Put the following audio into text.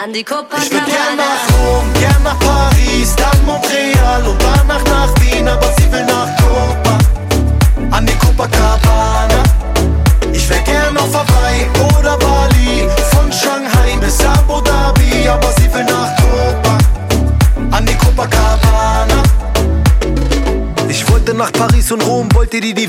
an die Copacabana. Ich würd gern nach Rom, gern nach Paris, dann Montreal und danach nach Wien, aber sie will nach Copa, an die Copacabana. Ich wär gern auf Hawaii oder Bali, von Shanghai bis Abu Dhabi, aber sie will nach Copa, an die Copacabana. Ich wollte nach Paris und Rom, wollte die